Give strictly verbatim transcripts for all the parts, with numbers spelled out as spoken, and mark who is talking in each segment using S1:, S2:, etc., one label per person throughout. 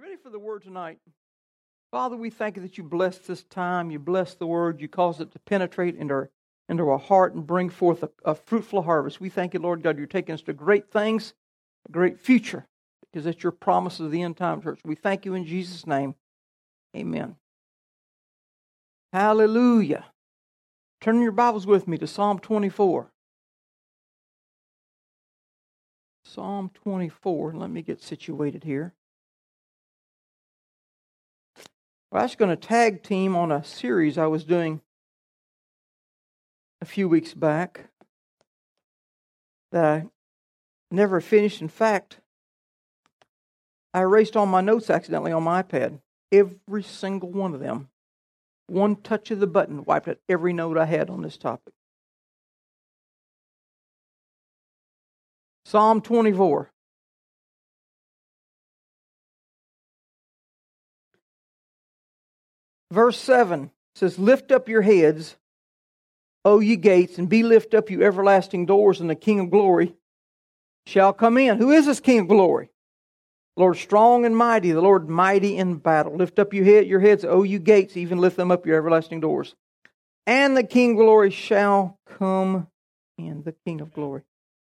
S1: ready for the word tonight? Father, we thank you that you blessed this time. You blessed the word. You caused it to penetrate into our, into our heart and bring forth a, a fruitful harvest. We thank you, Lord God, you're taking us to great things, a great future, because that's your promise of the end time, church. We thank you in Jesus' name. Amen. Hallelujah. Turn your Bibles with me to Psalm twenty-four. Psalm twenty-four. Let me get situated here. Well, I was going to tag team on a series I was doing a few weeks back that I never finished. In fact, I erased all my notes accidentally on my iPad. Every single one of them. One touch of the button wiped out every note I had on this topic. Psalm twenty-four. Verse seven says, "Lift up your heads, O ye gates, and be lift up, you everlasting doors, and the King of glory shall come in." Who is this King of glory? The Lord strong and mighty, the Lord mighty in battle. Lift up your head, your heads, O you gates, even lift them up, your everlasting doors. And the King of glory shall come in, the King of glory.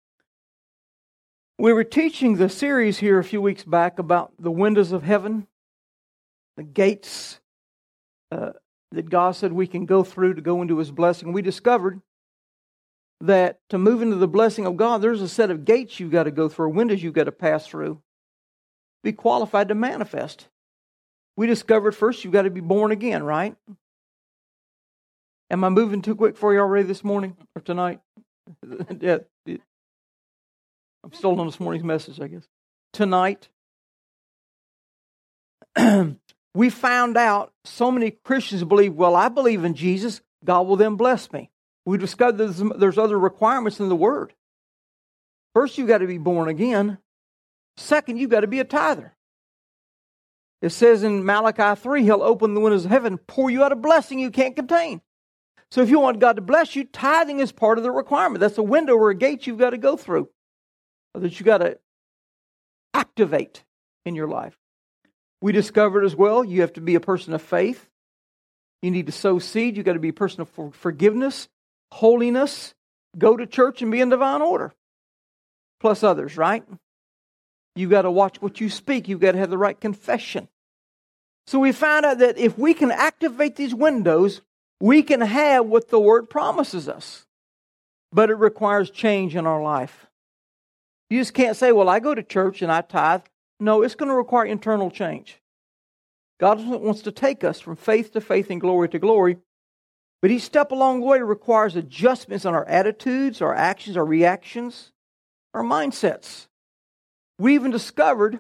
S1: We were teaching the series here a few weeks back about the windows of heaven, the gates uh, that God said we can go through to go into His blessing. We discovered that to move into the blessing of God, there's a set of gates you've got to go through, windows you've got to pass through, be qualified to manifest. We discovered first you've got to be born again, right? Am I moving too quick for you already this morning or tonight? Yeah. I'm still on this morning's message, I guess. Tonight, we found out so many Christians believe, well, I believe in Jesus, God will then bless me. We discovered there's, there's other requirements in the Word. First, you've got to be born again. Second, you've got to be a tither. It says in Malachi three, He'll open the windows of heaven and pour you out a blessing you can't contain. So if you want God to bless you, tithing is part of the requirement. That's a window or a gate you've got to go through, that you've got to activate in your life. We discovered as well, you have to be a person of faith. You need to sow seed. You've got to be a person of forgiveness, holiness, go to church and be in divine order. Plus others, right? You've got to watch what you speak. You've got to have the right confession. So we found out that if we can activate these windows, we can have what the Word promises us. But it requires change in our life. You just can't say, well, I go to church and I tithe. No, it's going to require internal change. God wants to take us from faith to faith and glory to glory. But each step along the way requires adjustments on our attitudes, our actions, our reactions, our mindsets. We even discovered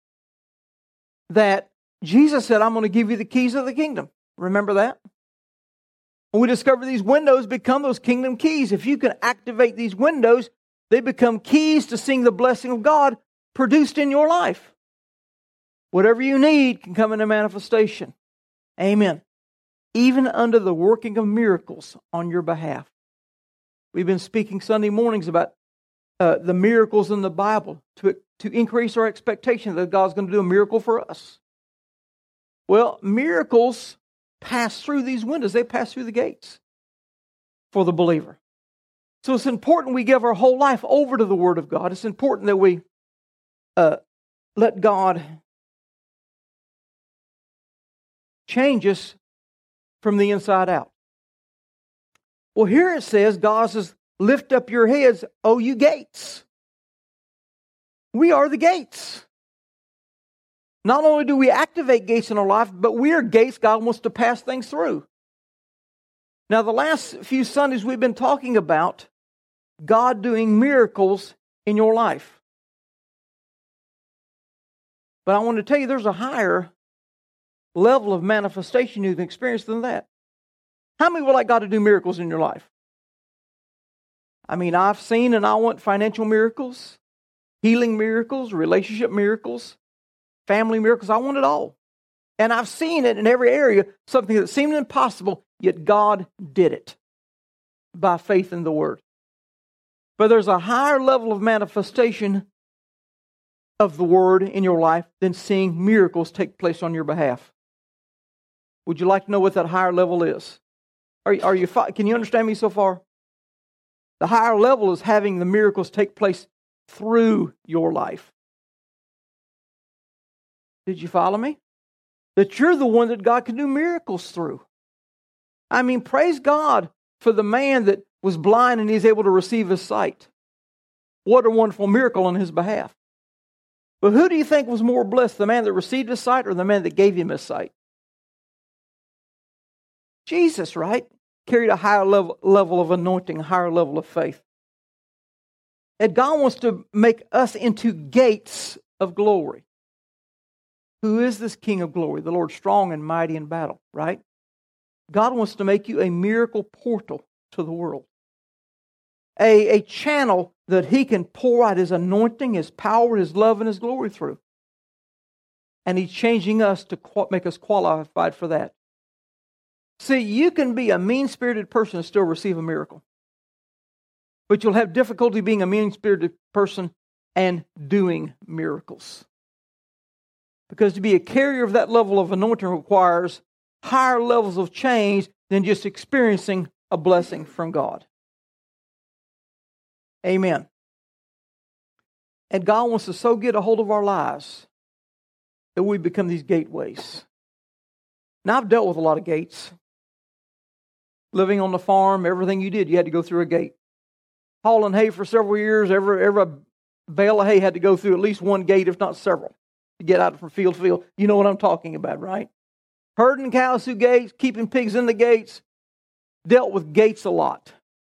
S1: that Jesus said, I'm going to give you the keys of the kingdom. Remember that? When we discover these windows become those kingdom keys. If you can activate these windows, they become keys to seeing the blessing of God produced in your life. Whatever you need can come into manifestation. Amen. Even under the working of miracles on your behalf. We've been speaking Sunday mornings about uh, the miracles in the Bible to, to increase our expectation that God's going to do a miracle for us. Well, miracles pass through these windows. They pass through the gates for the believer. So it's important we give our whole life over to the Word of God. It's important that we uh, let God change us from the inside out. Well, here it says, God says, lift up your heads, O you gates. We are the gates. Not only do we activate gates in our life, but we are gates God wants to pass things through. Now, the last few Sundays we've been talking about God doing miracles in your life. But I want to tell you there's a higher level of manifestation you can experience than that. How many would like God to do miracles in your life? I mean, I've seen and I want financial miracles, healing miracles, relationship miracles, family miracles. I want it all. And I've seen it in every area, something that seemed impossible, yet God did it by faith in the Word. But there's a higher level of manifestation of the Word in your life than seeing miracles take place on your behalf. Would you like to know what that higher level is? Are, are you? Can you understand me so far? The higher level is having the miracles take place through your life. Did you follow me? That you're the one that God can do miracles through. I mean, praise God for the man that was blind and he's able to receive his sight. What a wonderful miracle on his behalf. But who do you think was more blessed, the man that received his sight or the man that gave him his sight? Jesus, right? Carried a higher level, level of anointing, a higher level of faith. And God wants to make us into gates of glory. Who is this King of glory? The Lord strong and mighty in battle, right? God wants to make you a miracle portal to the world. A, a channel that He can pour out His anointing, His power, His love, and His glory through. And He's changing us to make us qualified for that. See, you can be a mean-spirited person and still receive a miracle. But you'll have difficulty being a mean-spirited person and doing miracles. Because to be a carrier of that level of anointing requires higher levels of change than just experiencing a blessing from God. Amen. And God wants to so get a hold of our lives that we become these gateways. Now, I've dealt with a lot of gates. Living on the farm, everything you did, you had to go through a gate. Hauling hay for several years, every, every bale of hay had to go through at least one gate, if not several, to get out from field to field. You know what I'm talking about, right? Herding cows through gates, keeping pigs in the gates, dealt with gates a lot.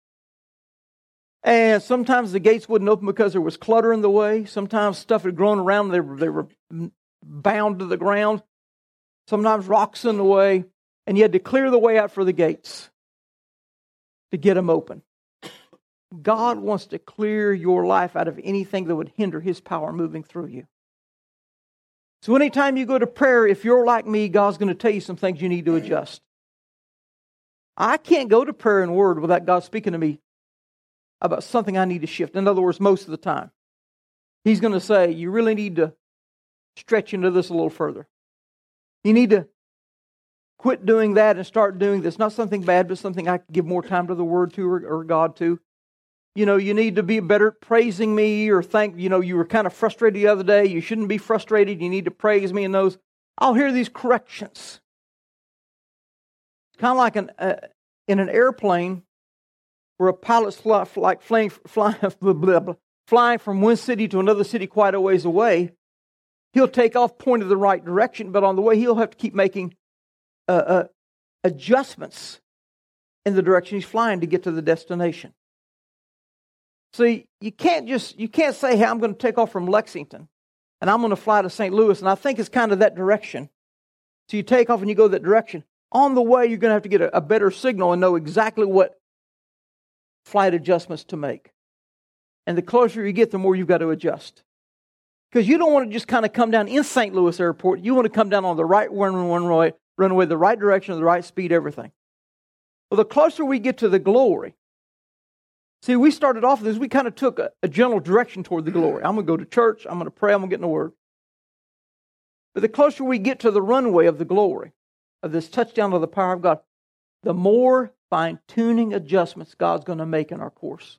S1: And sometimes the gates wouldn't open because there was clutter in the way. Sometimes stuff had grown around, they were, they were bound to the ground. Sometimes rocks in the way. And you had to clear the way out for the gates to get them open. God wants to clear your life out of anything that would hinder His power moving through you. So anytime you go to prayer, if you're like me, God's going to tell you some things you need to adjust. I can't go to prayer and word without God speaking to me about something I need to shift. In other words, most of the time. He's going to say, you really need to stretch into this a little further. You need to quit doing that and start doing this. Not something bad, but something I can give more time to the Word to or, or God to. You know, you need to be better at praising me or thank, you know, you were kind of frustrated the other day. You shouldn't be frustrated. You need to praise me in those. I'll hear these corrections. It's kind of like an, uh, in an airplane where a pilot's fly, like flying, flying, blah, blah, blah, flying from one city to another city quite a ways away. He'll take off pointed the right direction, but on the way he'll have to keep making uh, uh, adjustments in the direction he's flying to get to the destination. See, you can't just, you can't say, hey, I'm going to take off from Lexington and I'm going to fly to Saint Louis, and I think it's kind of that direction. So you take off and you go that direction. On the way, you're going to have to get a, a better signal and know exactly what flight adjustments to make. And the closer you get, the more you've got to adjust. Because you don't want to just kind of come down in Saint Louis Airport. You want to come down on the right runway, runway, the right direction, the right speed, everything. Well, the closer we get to the glory, see, we started off with this, we kind of took a, a general direction toward the glory. I'm going to go to church, I'm going to pray, I'm going to get in the Word. But the closer we get to the runway of the glory, of this touchdown of the power of God, the more fine-tuning adjustments God's going to make in our course.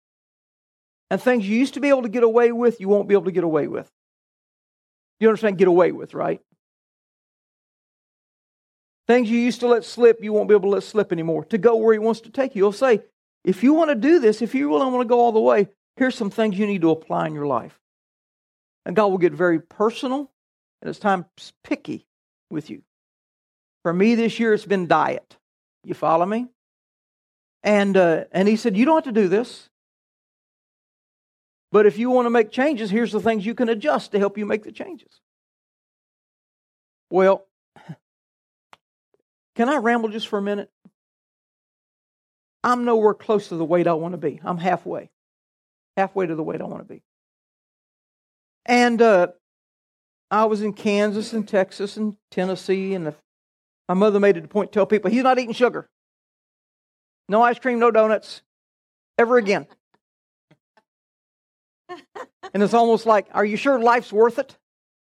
S1: And things you used to be able to get away with, you won't be able to get away with. You understand get away with, right? Things you used to let slip, you won't be able to let slip anymore. To go where He wants to take you. He'll say, if you want to do this, if you really want to go all the way, here's some things you need to apply in your life. And God will get very personal, and it's time picky with you. For me this year, it's been diet. You follow me? And uh, and He said, you don't have to do this. But if you want to make changes, here's the things you can adjust to help you make the changes. Well, can I ramble just for a minute? I'm nowhere close to the weight I want to be. I'm halfway. Halfway to the weight I want to be. And uh, I was in Kansas and Texas and Tennessee, and the, my mother made it a point to tell people, he's not eating sugar. No ice cream, no donuts, ever again. And it's almost like, are you sure life's worth it?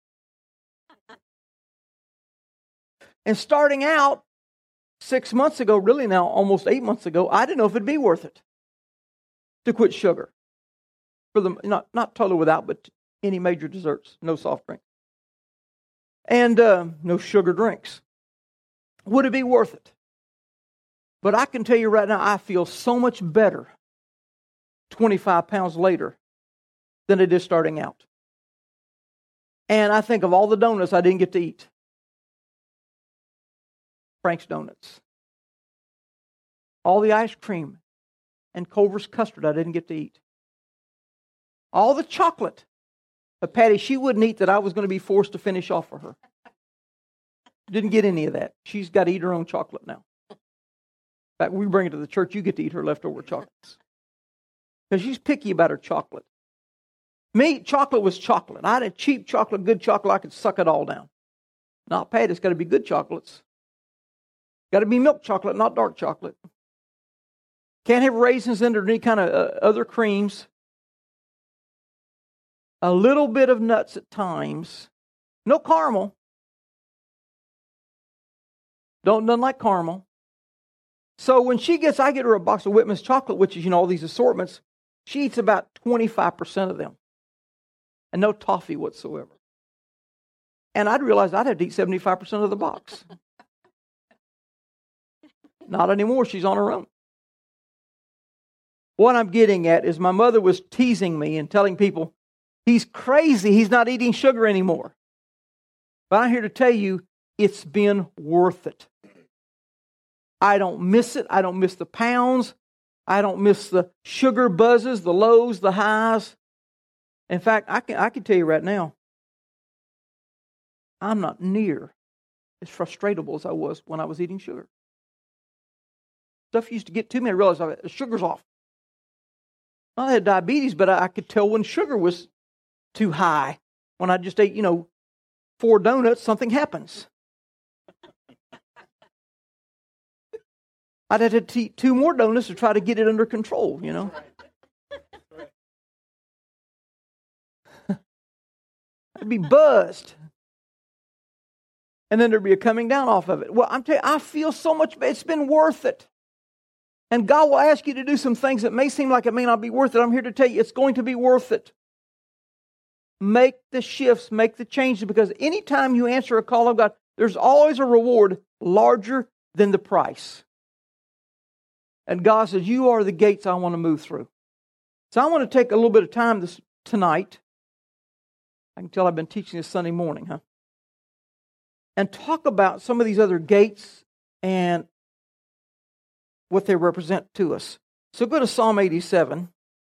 S1: And starting out six months ago, really now almost eight months ago, I didn't know if it'd be worth it to quit sugar. For the not not totally without, but any major desserts, no soft drink, and uh, no sugar drinks. Would it be worth it? But I can tell you right now, I feel so much better twenty-five pounds later than I did starting out. And I think of all the donuts I didn't get to eat. Frank's Donuts. All the ice cream and Culver's custard I didn't get to eat. All the chocolate of Patty she wouldn't eat that I was going to be forced to finish off for her. Didn't get any of that. She's got to eat her own chocolate now. In fact, we bring it to the church, you get to eat her leftover chocolates. Because she's picky about her chocolate. Me, chocolate was chocolate. I had a cheap chocolate, good chocolate, I could suck it all down. Not Patty, it's got to be good chocolates. Got to be milk chocolate, not dark chocolate. Can't have raisins in it or any kind of uh, other creams. A little bit of nuts at times. No caramel. Don't none like caramel. So when she gets, I get her a box of Whitman's chocolate, which is, you know, all these assortments. She eats about twenty-five percent of them. And no toffee whatsoever. And I'd realize I'd have to eat seventy-five percent of the box. Not anymore. She's on her own. What I'm getting at is my mother was teasing me and telling people, he's crazy. He's not eating sugar anymore. But I'm here to tell you, it's been worth it. I don't miss it. I don't miss the pounds. I don't miss the sugar buzzes, the lows, the highs. In fact, I can, I can tell you right now, I'm not near as frustratable as I was when I was eating sugar. Stuff used to get to me. I realized I, the sugar's off. I had diabetes, but I, I could tell when sugar was too high. When I just ate, you know, four donuts, something happens. I'd have to eat two more donuts to try to get it under control, you know. I'd be buzzed. And then there'd be a coming down off of it. Well, I'm telling you, I feel so much better. It's been worth it. And God will ask you to do some things that may seem like it may not be worth it. I'm here to tell you it's going to be worth it. Make the shifts, make the changes, because anytime you answer a call of God, there's always a reward larger than the price. And God says, you are the gates I want to move through. So I want to take a little bit of time this tonight. I can tell I've been teaching this Sunday morning, huh? And talk about some of these other gates and what they represent to us. So go to Psalm eighty-seven.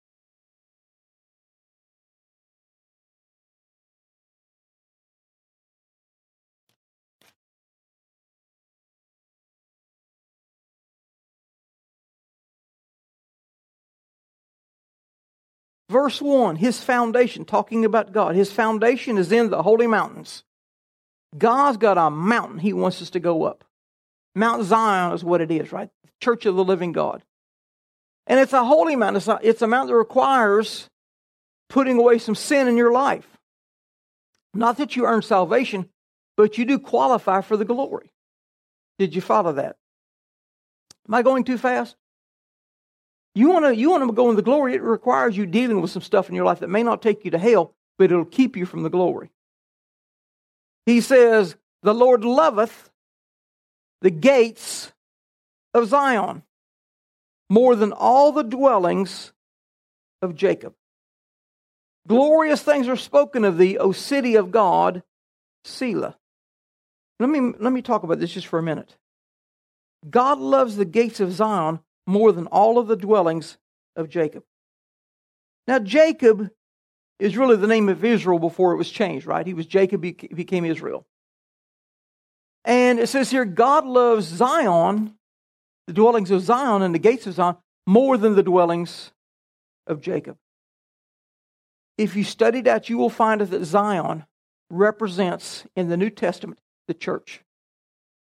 S1: Verse one, his foundation, talking about God. His foundation is in the holy mountains. God's got a mountain he wants us to go up. Mount Zion is what it is, right? Church of the living God. And it's a holy mountain. It's a, it's a mountain that requires putting away some sin in your life. Not that you earn salvation, but you do qualify for the glory. Did you follow that? Am I going too fast? You want to you want to go in the glory, it requires you dealing with some stuff in your life that may not take you to hell, but it'll keep you from the glory. He says, the Lord loveth the gates of Zion more than all the dwellings of Jacob. Glorious things are spoken of thee, O city of God, Selah. Let me, let me talk about this just for a minute. God loves the gates of Zion more than all of the dwellings of Jacob. Now, Jacob is really the name of Israel before it was changed, right? He was Jacob, he became Israel. And it says here, God loves Zion, the dwellings of Zion and the gates of Zion, more than the dwellings of Jacob. If you study that, you will find that Zion represents, in the New Testament, the church.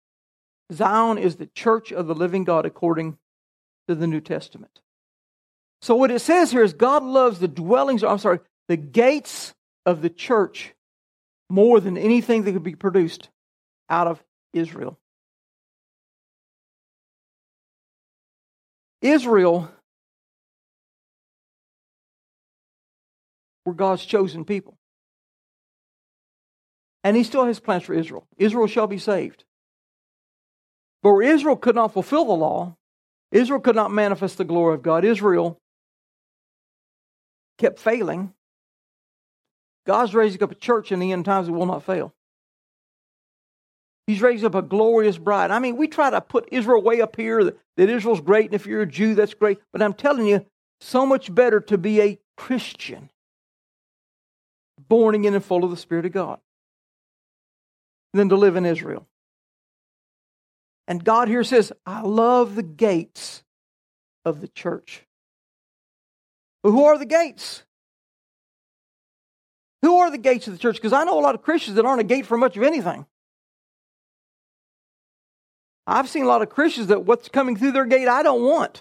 S1: Zion is the church of the living God according to the New Testament. So what it says here is God loves the dwellings, I'm sorry, the gates of the church more than anything that could be produced out of Israel. Israel were God's chosen people. And He still has plans for Israel. Israel shall be saved. But where Israel could not fulfill the law, Israel could not manifest the glory of God, Israel kept failing. God's raising up a church in the end times that will not fail. He's raising up a glorious bride. I mean, we try to put Israel way up here, that, that Israel's great, and if you're a Jew, that's great. But I'm telling you, so much better to be a Christian, born again and full of the Spirit of God, than to live in Israel. And God here says, I love the gates of the church. But who are the gates? Who are the gates of the church? Because I know a lot of Christians that aren't a gate for much of anything. I've seen a lot of Christians that what's coming through their gate I don't want.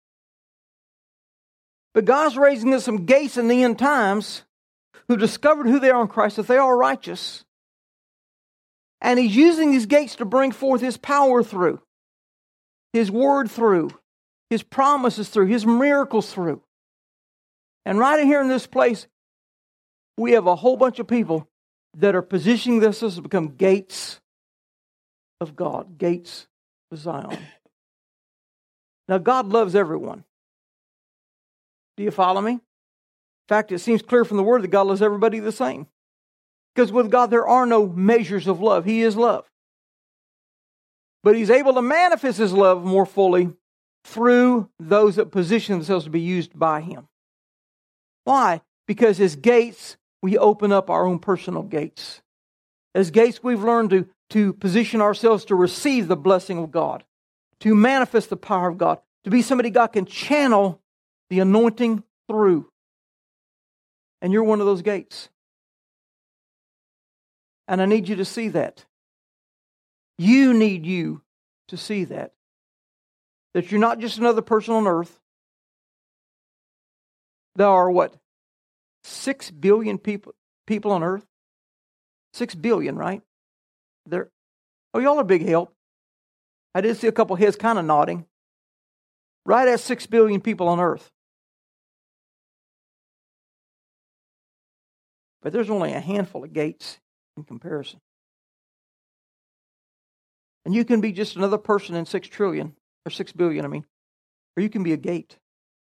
S1: But God's raising us some gates in the end times who discovered who they are in Christ, that they are righteous. And He's using these gates to bring forth His power through, His word through, His promises through, His miracles through. And right here in this place, we have a whole bunch of people that are positioning themselves to become gates of God, gates of Zion. Now, God loves everyone. Do you follow me? In fact, it seems clear from the Word that God loves everybody the same. Because with God, there are no measures of love. He is love. But He's able to manifest His love more fully through those that position themselves to be used by Him. Why? Because as gates, we open up our own personal gates. As gates, we've learned to, to position ourselves to receive the blessing of God, to manifest the power of God, to be somebody God can channel the anointing through. And you're one of those gates. And I need you to see that. You need you to see that. That you're not just another person on earth. There are what? Six billion people people on earth? Six billion, right? There. Oh, y'all are big help. I did see a couple heads kind of nodding. Right at six billion people on earth. But there's only a handful of gates in comparison. And you can be just another person in six trillion, or six billion, I mean, or you can be a gate.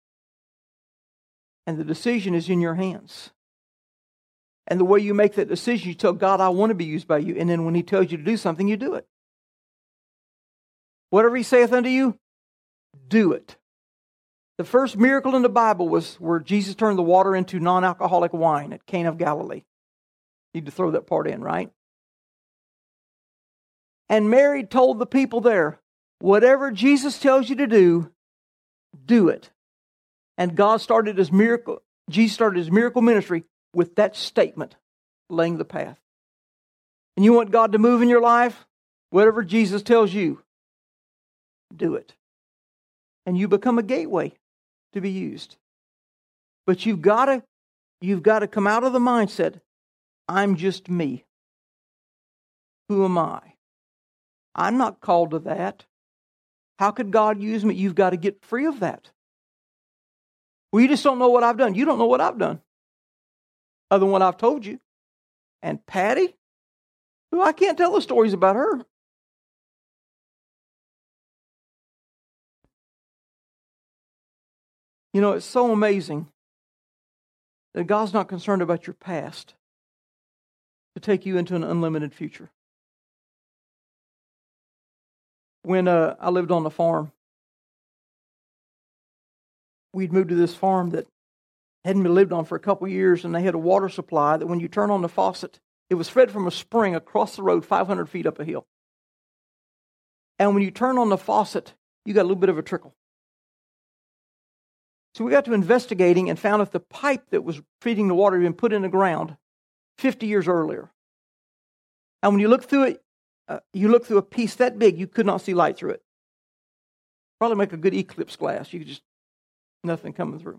S1: And the decision is in your hands. And the way you make that decision, you tell God, I want to be used by you. And then when He tells you to do something, you do it. Whatever He saith unto you, do it. The first miracle in the Bible was where Jesus turned the water into non-alcoholic wine at Cana of Galilee. Need to throw that part in, right? And Mary told the people there, whatever Jesus tells you to do, do it. And God started His miracle, Jesus started His miracle ministry with that statement, laying the path. And you want God to move in your life? Whatever Jesus tells you, do it. And you become a gateway to be used. But you've got to, you've got to come out of the mindset, I'm just me. Who am I? I'm not called to that. How could God use me? You've got to get free of that. Well, you just don't know what I've done. You don't know what I've done. Other than what I've told you. And Patty? Well, I can't tell the stories about her. You know, it's so amazing that God's not concerned about your past to take you into an unlimited future. When uh, I lived on the farm, we'd moved to this farm that hadn't been lived on for a couple years, and they had a water supply that when you turn on the faucet, it was fed from a spring across the road five hundred feet up a hill. And when you turn on the faucet, you got a little bit of a trickle. So we got to investigating and found that the pipe that was feeding the water had been put in the ground fifty years earlier. And when you look through it, uh, you look through a piece that big, you could not see light through it. Probably make a good eclipse glass. You could just Nothing coming through.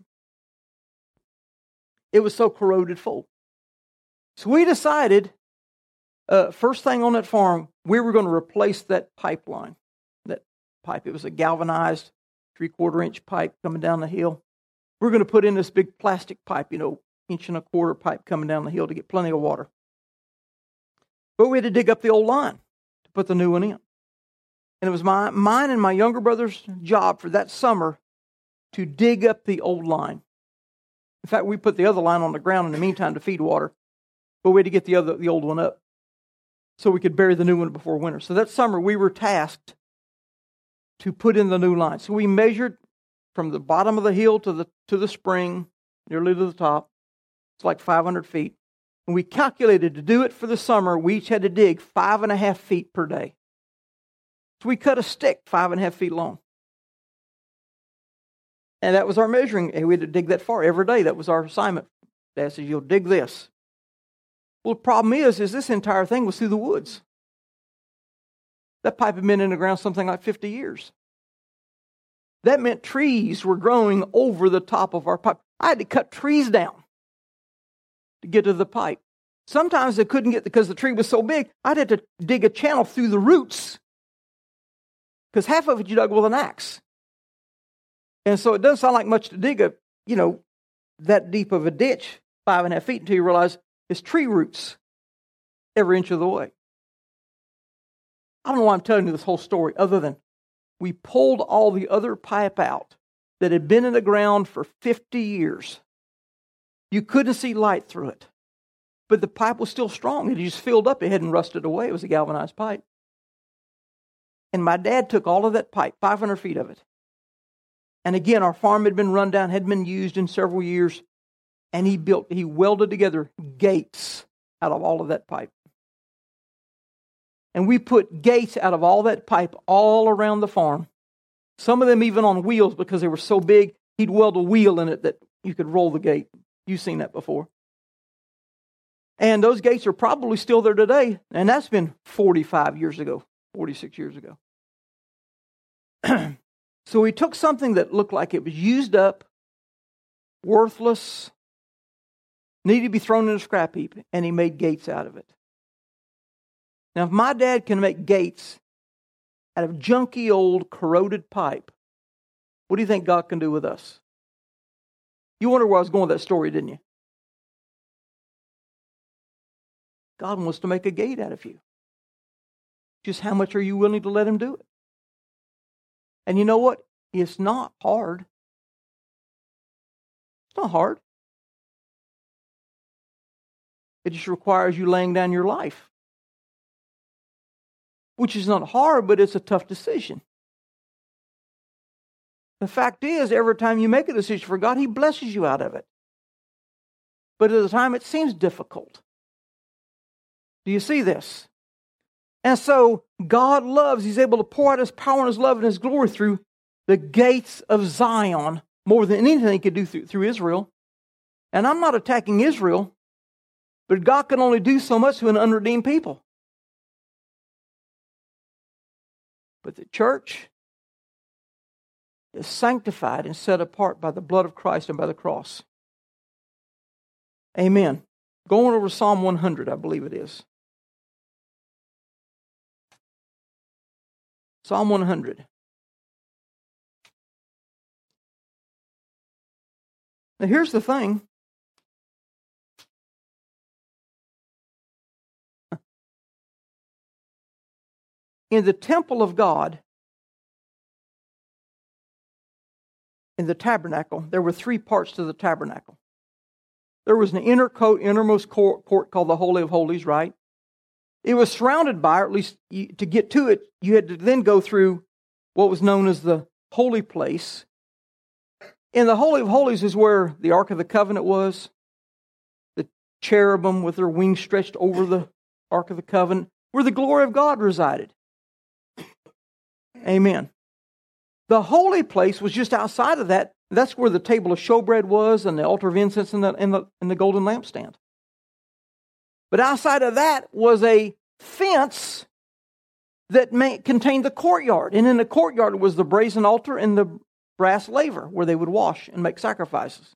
S1: It was so corroded full. So we decided, uh, first thing on that farm, we were going to replace that pipeline. That pipe, it was a galvanized three-quarter inch pipe coming down the hill. We're going to put in this big plastic pipe, you know, inch and a quarter pipe coming down the hill to get plenty of water. But we had to dig up the old line to put the new one in. And it was my mine and my younger brother's job for that summer to dig up the old line. In fact, we put the other line on the ground in the meantime to feed water, but we had to get the other the old one up so we could bury the new one before winter. So that summer we were tasked to put in the new line. So we measured from the bottom of the hill to the to the spring, nearly to the top. It's like five hundred feet. And we calculated to do it for the summer, we each had to dig five and a half feet per day. So we cut a stick five and a half feet long. And that was our measuring. We had to dig that far every day. That was our assignment. Dad says, you'll dig this. Well, the problem is, is this entire thing was through the woods. That pipe had been in the ground something like fifty years. That meant trees were growing over the top of our pipe. I had to cut trees down to get to the pipe. Sometimes I couldn't get, because the tree was so big, I'd have to dig a channel through the roots. Because half of it you dug with an axe. And so it doesn't sound like much to dig a, you know, that deep of a ditch, five and a half feet, until you realize it's tree roots every inch of the way. I don't know why I'm telling you this whole story, other than we pulled all the other pipe out that had been in the ground for fifty years. You couldn't see light through it. But the pipe was still strong. It just filled up. It hadn't rusted away. It was a galvanized pipe. And my dad took all of that pipe, five hundred feet of it. And again, our farm had been run down, had been used in several years. And he built, he welded together gates out of all of that pipe. And we put gates out of all that pipe all around the farm. Some of them even on wheels because they were so big, he'd weld a wheel in it that you could roll the gate. You've seen that before. And those gates are probably still there today. And that's been forty-five years ago, forty-six years ago. So he took something that looked like it was used up, worthless, needed to be thrown in a scrap heap, and he made gates out of it. Now, if my dad can make gates out of junky old corroded pipe, what do you think God can do with us? You wonder where I was going with that story, didn't you? God wants to make a gate out of you. Just how much are you willing to let Him do it? And you know what? It's not hard. It's not hard. It just requires you laying down your life. Which is not hard, but it's a tough decision. The fact is, every time you make a decision for God, He blesses you out of it. But at the time, it seems difficult. Do you see this? And so, God loves, He's able to pour out His power and His love and His glory through the gates of Zion more than anything He could do through, through Israel. And I'm not attacking Israel, but God can only do so much to an unredeemed people. But the church is sanctified and set apart by the blood of Christ and by the cross. Amen. Going over Psalm one hundred, I believe it is. Psalm one hundred. Now here's the thing. In the temple of God, in the tabernacle, there were three parts to the tabernacle. There was an inner court, innermost court, court called the Holy of Holies, right? It was surrounded by, or at least you, to get to it, you had to then go through what was known as the holy place. In the Holy of Holies is where the Ark of the Covenant was. The cherubim with their wings stretched over the Ark of the Covenant, where the glory of God resided. Amen. The holy place was just outside of that. That's where the table of showbread was and the altar of incense and the, and the, and the golden lampstand. But outside of that was a fence that may, contained the courtyard. And in the courtyard was the brazen altar and the brass laver where they would wash and make sacrifices.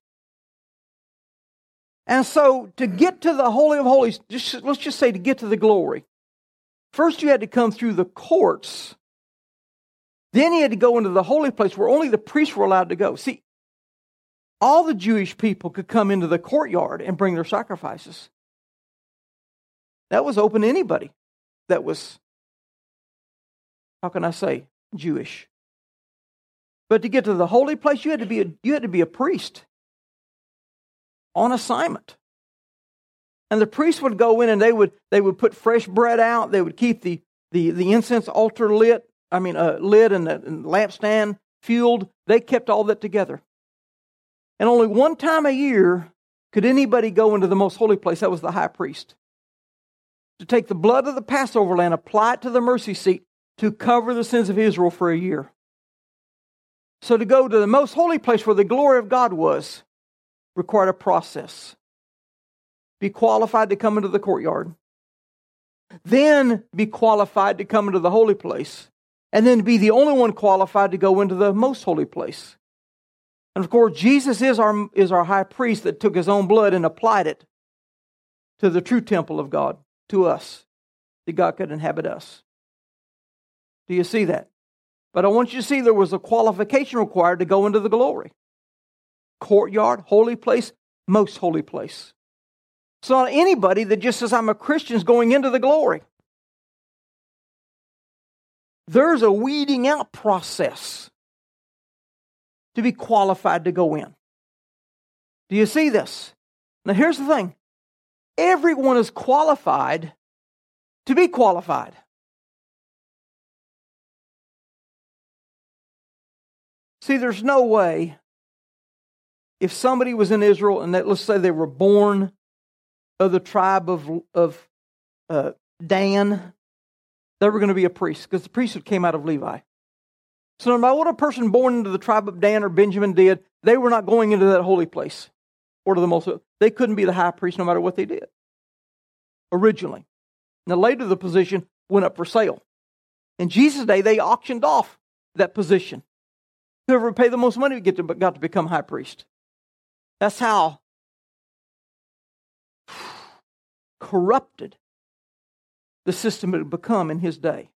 S1: And so to get to the Holy of Holies, just, let's just say to get to the glory, first you had to come through the courts. Then you had to go into the holy place where only the priests were allowed to go. See, all the Jewish people could come into the courtyard and bring their sacrifices. That was open to anybody that was, how can I say, Jewish. But to get to the holy place, you had to be a, you had to be a priest on assignment. And the priests would go in and they would they would put fresh bread out. They would keep the the, the incense altar lit. I mean, uh, lit and the, and the lampstand fueled. They kept all that together. And only one time a year could anybody go into the most holy place. That was the high priest. To take the blood of the Passover lamb, apply it to the mercy seat to cover the sins of Israel for a year. So to go to the most holy place where the glory of God was required a process. Be qualified to come into the courtyard. Then be qualified to come into the holy place. And then be the only one qualified to go into the most holy place. And of course, Jesus is our, is our high priest that took his own blood and applied it to the true temple of God, to us, that God could inhabit us. Do you see that? But I want you to see there was a qualification required to go into the glory. Courtyard, holy place, most holy place. It's not anybody that just says, I'm a Christian, is going into the glory. There's a weeding out process to be qualified to go in. Do you see this? Now here's the thing. Everyone is qualified to be qualified. See, there's no way if somebody was in Israel and that, let's say they were born of the tribe of, of uh, Dan, they were going to be a priest because the priesthood came out of Levi. So no matter what a person born into the tribe of Dan or Benjamin did, they were not going into that holy place or to the most. They couldn't be the high priest no matter what they did originally. Now later the position went up for sale. In Jesus' day, they auctioned off that position. Whoever paid the most money would get to, got to become high priest. That's how corrupted the system had become in his day.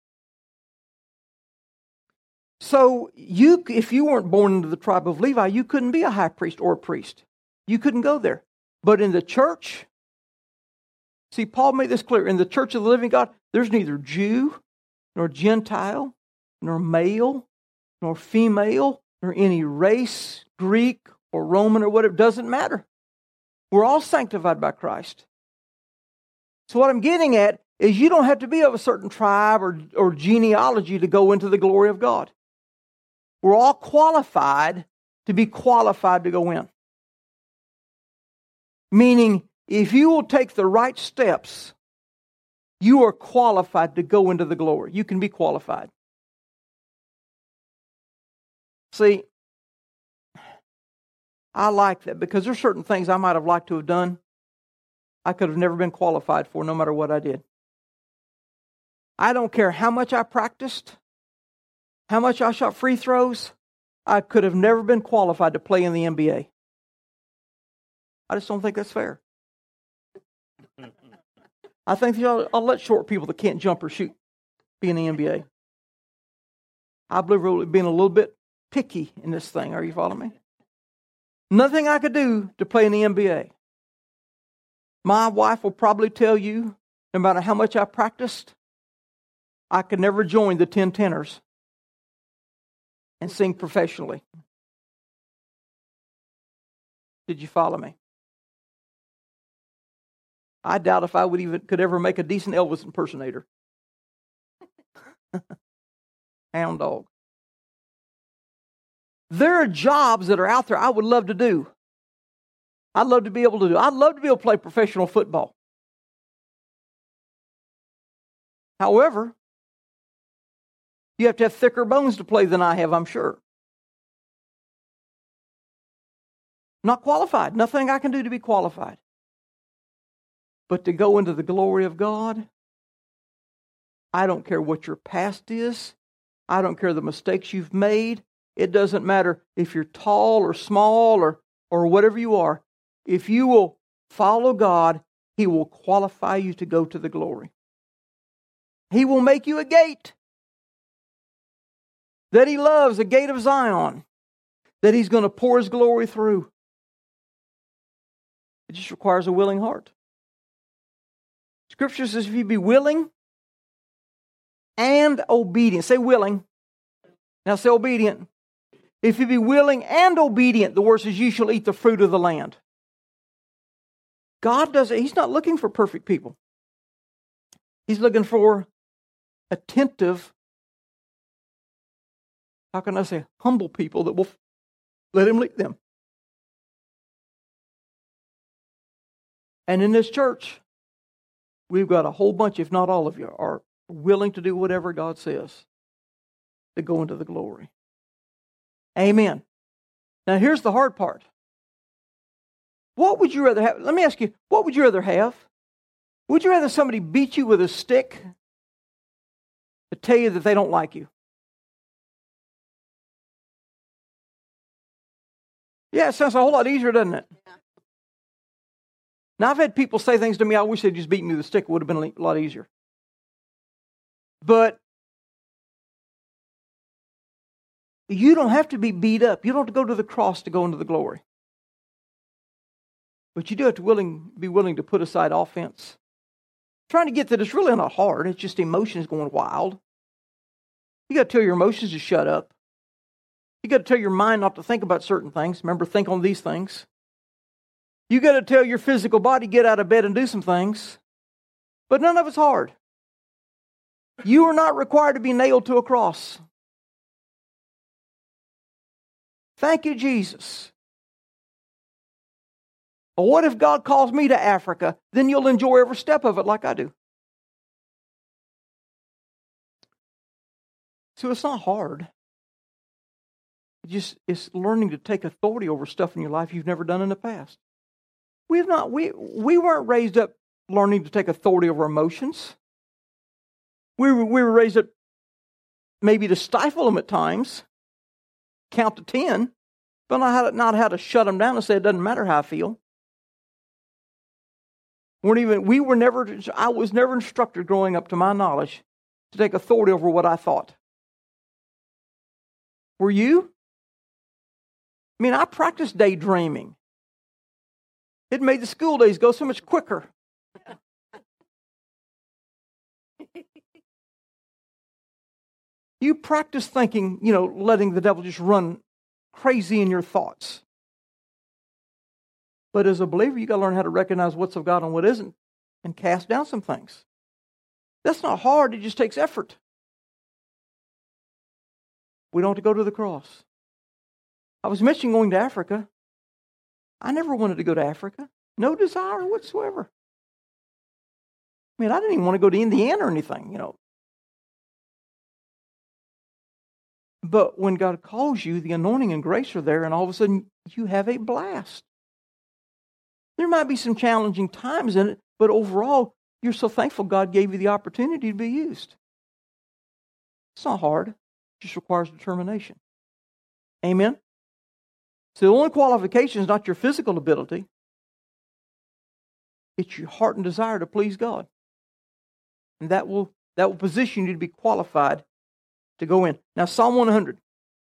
S1: So you, if you weren't born into the tribe of Levi, you couldn't be a high priest or a priest. You couldn't go there. But in the church, see, Paul made this clear. In the church of the living God, there's neither Jew, nor Gentile, nor male, nor female, nor any race, Greek or Roman or whatever. It doesn't matter. We're all sanctified by Christ. So what I'm getting at is you don't have to be of a certain tribe or, or genealogy to go into the glory of God. We're all qualified to be qualified to go in. Meaning, if you will take the right steps, you are qualified to go into the glory. You can be qualified. See, I like that because there's certain things I might have liked to have done I could have never been qualified for no matter what I did. I don't care how much I practiced, how much I shot free throws, I could have never been qualified to play in the N B A. I just don't think that's fair. I think I'll, I'll let short people that can't jump or shoot be in the N B A. I believe we're being a little bit picky in this thing. Are you following me? Nothing I could do to play in the N B A. My wife will probably tell you, no matter how much I practiced, I could never join the ten tenors and sing professionally. Did you follow me? I doubt if I would even could ever make a decent Elvis impersonator. Hound dog. There are jobs that are out there I would love to do. I'd love to be able to do. I'd love to be able to play professional football. However, you have to have thicker bones to play than I have, I'm sure. Not qualified. Nothing I can do to be qualified. But to go into the glory of God, I don't care what your past is. I don't care the mistakes you've made. It doesn't matter if you're tall or small or, or whatever you are. If you will follow God, He will qualify you to go to the glory. He will make you a gate that He loves, a gate of Zion, that He's going to pour His glory through. It just requires a willing heart. Scripture says if you be willing and obedient. Say willing. Now say obedient. If you be willing and obedient, the word says you shall eat the fruit of the land. God doesn't, He's not looking for perfect people. He's looking for attentive, how can I say, humble people that will let Him lead them. And in this church, we've got a whole bunch, if not all of you, are willing to do whatever God says to go into the glory. Amen. Now here's the hard part. What would you rather have? Let me ask you, what would you rather have? Would you rather somebody beat you with a stick to tell you that they don't like you? Yeah, it sounds a whole lot easier, doesn't it? Yeah. Now, I've had people say things to me, I wish they'd just beat me with a stick. It would have been a lot easier. But you don't have to be beat up. You don't have to go to the cross to go into the glory. But you do have to willing, be willing to put aside offense. Trying to get that it's really not hard. It's just emotions going wild. You got to tell your emotions to shut up. You got to tell your mind not to think about certain things. Remember, think on these things. You got to tell your physical body, get out of bed and do some things. But none of it's hard. You are not required to be nailed to a cross. Thank you, Jesus. But what if God calls me to Africa? Then you'll enjoy every step of it like I do. So it's not hard. It just it's learning to take authority over stuff in your life you've never done in the past. We have not we we weren't raised up learning to take authority over emotions. We were, we were raised up maybe to stifle them at times, count to ten, but not how to, not how to shut them down and say it doesn't matter how I feel. Weren't even we were never I was never instructed growing up to my knowledge to take authority over what I thought. Were you? I mean, I practiced daydreaming. It made the school days go so much quicker. You practice thinking, you know, letting the devil just run crazy in your thoughts. But as a believer, you got to learn how to recognize what's of God and what isn't and cast down some things. That's not hard. It just takes effort. We don't have to go to the cross. I was mentioning going to Africa. I never wanted to go to Africa. No desire whatsoever. I mean, I didn't even want to go to Indiana or anything, you know. But when God calls you, the anointing and grace are there, and all of a sudden you have a blast. There might be some challenging times in it, but overall, you're so thankful God gave you the opportunity to be used. It's not hard. It just requires determination. Amen? So the only qualification is not your physical ability. It's your heart and desire to please God. And that will, that will position you to be qualified to go in. Now, Psalm one hundred.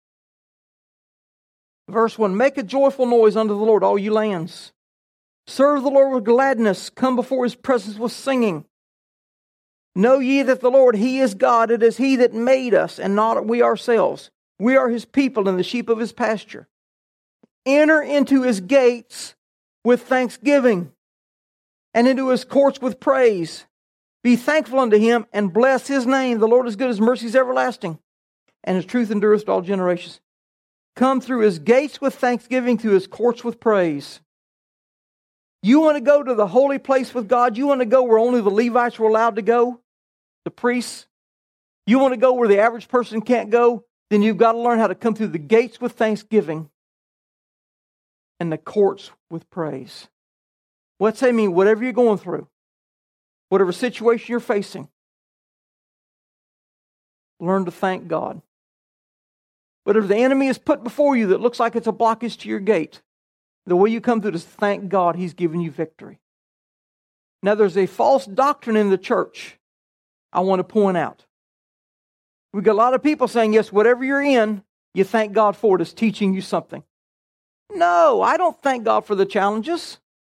S1: Verse one, make a joyful noise unto the Lord, all you lands. Serve the Lord with gladness. Come before His presence with singing. Know ye that the Lord, He is God. It is He that made us, and not we ourselves. We are His people and the sheep of His pasture. Enter into His gates with thanksgiving, and into His courts with praise. Be thankful unto Him, and bless His name. The Lord is good, His mercy is everlasting, and His truth endureth to all generations. Come through His gates with thanksgiving, through His courts with praise. You want to go to the holy place with God? You want to go where only the Levites were allowed to go? The priests? You want to go where the average person can't go? Then you've got to learn how to come through the gates with thanksgiving and the courts with praise. What's that mean? Whatever you're going through, whatever situation you're facing, learn to thank God. But if the enemy is put before you that looks like it's a blockage to your gate, the way you come through it is thank God He's given you victory. Now there's a false doctrine in the church I want to point out. We've got a lot of people saying, yes, whatever you're in, you thank God for it. It's teaching you something. No, I don't thank God for the challenges.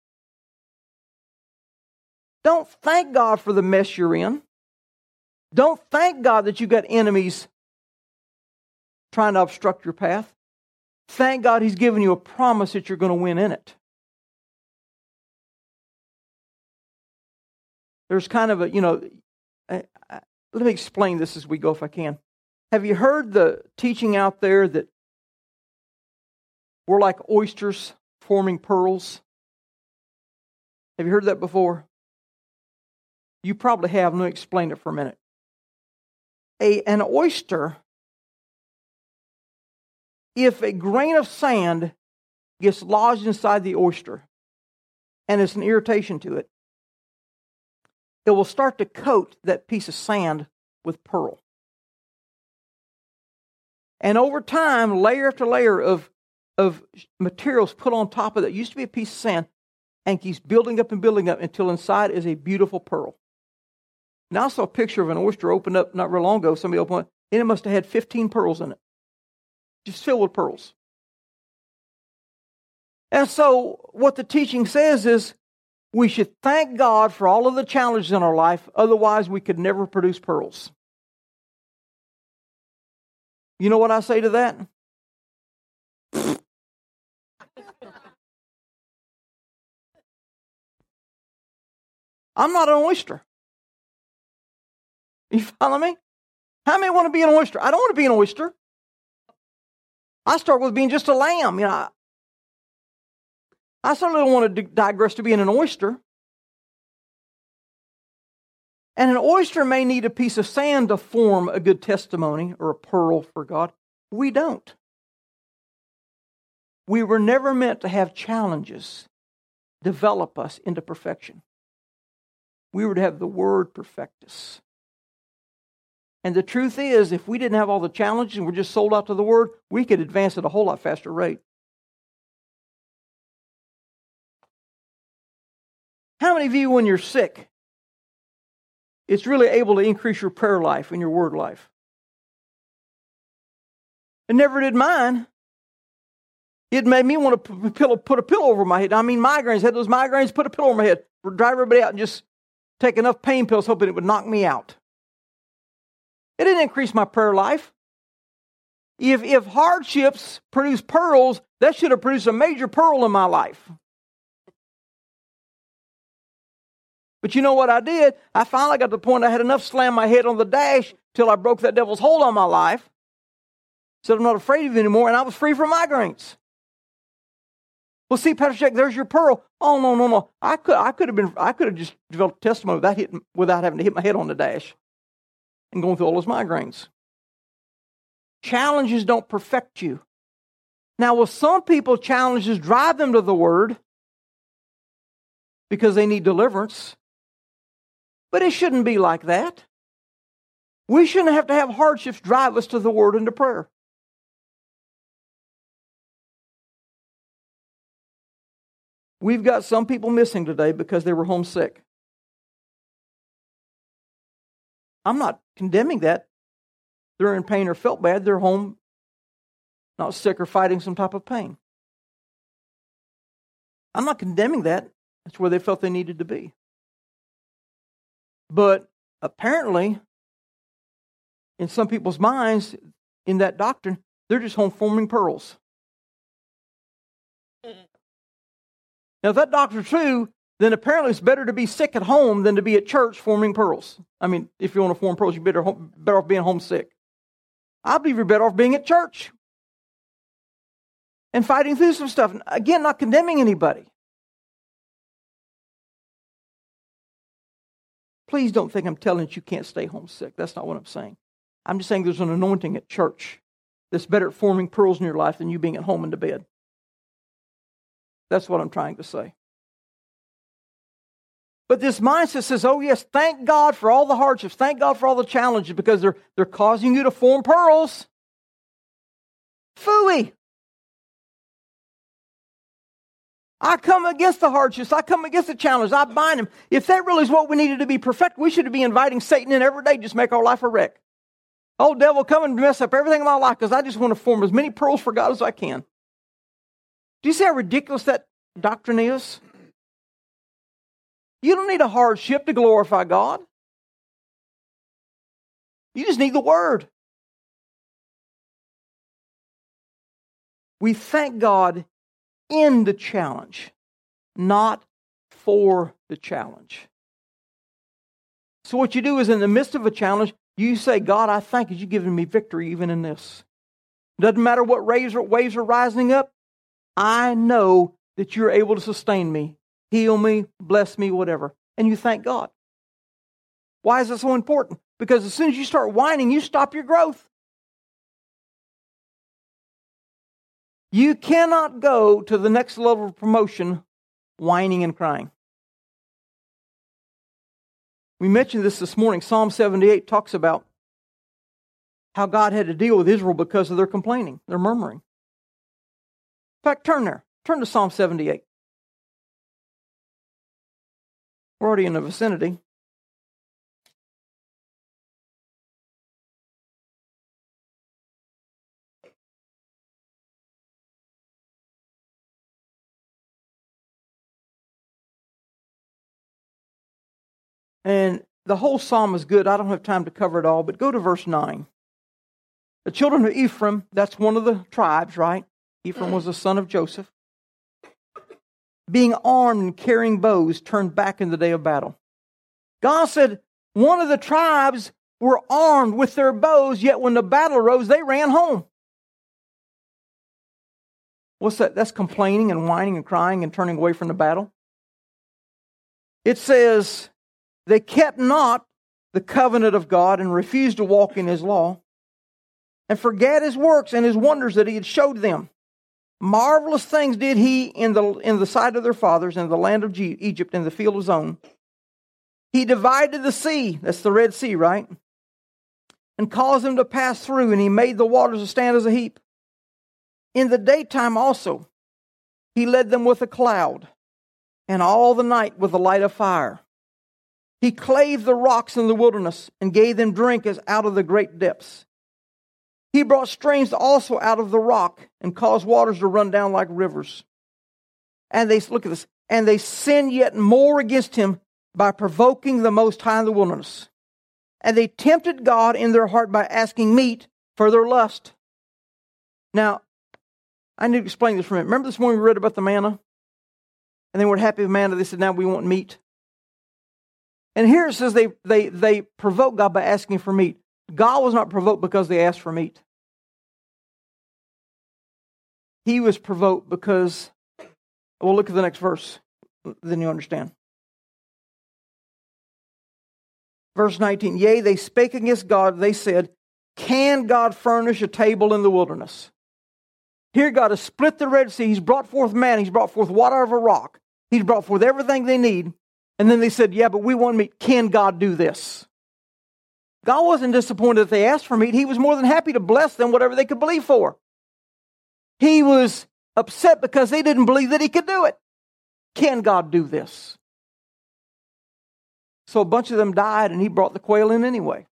S1: Don't thank God for the mess you're in. Don't thank God that you've got enemies trying to obstruct your path. Thank God He's given you a promise that you're going to win in it. There's kind of a, you know, I, I, let me explain this as we go if I can. Have you heard the teaching out there that we're like oysters forming pearls? Have you heard that before? You probably have. Let me explain it for a minute. A, an oyster, if a grain of sand gets lodged inside the oyster and it's an irritation to it, it will start to coat that piece of sand with pearl. And over time, layer after layer of, of materials put on top of that used to be a piece of sand and keeps building up and building up until inside is a beautiful pearl. Now I saw a picture of an oyster opened up not real long ago. Somebody opened it, and it must have had fifteen pearls in it. Just filled with pearls. And so what the teaching says is we should thank God for all of the challenges in our life. Otherwise, we could never produce pearls. You know what I say to that? I'm not an oyster. You follow me? How many want to be an oyster? I don't want to be an oyster. I start with being just a lamb. You know, I, I certainly don't want to digress to being an oyster. And an oyster may need a piece of sand to form a good testimony or a pearl for God. We don't. We were never meant to have challenges develop us into perfection. We were to have the Word perfect us. And the truth is, if we didn't have all the challenges and we're just sold out to the Word, we could advance at a whole lot faster rate. How many of you, when you're sick, it's really able to increase your prayer life and your word life? It never did mine. It made me want to put a pillow, put a pillow over my head. I mean, migraines, had those migraines, put a pillow over my head, drive everybody out and just take enough pain pills hoping it would knock me out. It didn't increase my prayer life. If, if hardships produce pearls, that should have produced a major pearl in my life. But you know what I did? I finally got to the point I had enough slam my head on the dash till I broke that devil's hold on my life. Said I'm not afraid of it anymore, and I was free from migraines. Well, see, Pastor Jack, there's your pearl. Oh no, no, no! I could, I could have been, I could have just developed a testimony without hitting, without having to hit my head on the dash and going through all those migraines. Challenges don't perfect you. Now, with some people, challenges drive them to the Word because they need deliverance. But it shouldn't be like that. We shouldn't have to have hardships drive us to the Word and to prayer. We've got some people missing today because they were homesick. I'm not condemning that. They're in pain or felt bad. They're home, not sick or fighting some type of pain. I'm not condemning that. That's where they felt they needed to be. But apparently, in some people's minds, in that doctrine, they're just home forming pearls. Now, if that doctrine's true, then apparently it's better to be sick at home than to be at church forming pearls. I mean, if you want to form pearls, you're better, better off being homesick. I believe you're better off being at church and fighting through some stuff. Again, not condemning anybody. Please don't think I'm telling you you can't stay homesick. That's not what I'm saying. I'm just saying there's an anointing at church that's better at forming pearls in your life than you being at home in the bed. That's what I'm trying to say. But this mindset says, oh yes, thank God for all the hardships. Thank God for all the challenges because they're, they're causing you to form pearls. Phooey. I come against the hardships. I come against the challenges. I bind them. If that really is what we needed to be perfect, we should be inviting Satan in every day, just make our life a wreck. Oh, devil, come and mess up everything in my life because I just want to form as many pearls for God as I can. Do you see how ridiculous that doctrine is? You don't need a hardship to glorify God. You just need the Word. We thank God in the challenge, not for the challenge. So what you do is in the midst of a challenge, you say, God, I thank you, you've given me victory even in this. Doesn't matter what waves are rising up, I know that you're able to sustain me, heal me, bless me, whatever. And you thank God. Why is that so important? Because as soon as you start whining, you stop your growth. You cannot go to the next level of promotion whining and crying. We mentioned this this morning. Psalm seventy-eight talks about how God had to deal with Israel because of their complaining, their murmuring. In fact, turn there. Turn to Psalm seventy-eight. We're already in the vicinity. And the whole psalm is good. I don't have time to cover it all, but go to verse nine. The children of Ephraim, that's one of the tribes, right? Ephraim was the son of Joseph. Being armed and carrying bows, turned back in the day of battle. God said one of the tribes were armed with their bows, yet when the battle arose, they ran home. What's that? That's complaining and whining and crying and turning away from the battle. It says, they kept not the covenant of God and refused to walk in His law and forgat His works and His wonders that He had showed them. Marvelous things did He in the, in the sight of their fathers in the land of Egypt in the field of Zon. He divided the sea, that's the Red Sea, right? And caused them to pass through, and He made the waters to stand as a heap. In the daytime also, He led them with a cloud, and all the night with a light of fire. He clave the rocks in the wilderness and gave them drink as out of the great depths. He brought streams also out of the rock and caused waters to run down like rivers. And they, look at this, and they sinned yet more against Him by provoking the Most High in the wilderness. And they tempted God in their heart by asking meat for their lust. Now, I need to explain this for a minute. Remember this morning we read about the manna? And they weren't happy with manna. They said, now we want meat. And here it says they, they, they provoked God by asking for meat. God was not provoked because they asked for meat. He was provoked because, well, look at the next verse, then you understand. Verse nineteen, yea, they spake against God, they said, can God furnish a table in the wilderness? Here God has split the Red Sea, He's brought forth manna, He's brought forth water out of a rock, He's brought forth everything they need. And then they said, yeah, but we want meat. Can God do this? God wasn't disappointed that they asked for meat. He was more than happy to bless them whatever they could believe for. He was upset because they didn't believe that He could do it. Can God do this? So a bunch of them died and He brought the quail in anyway.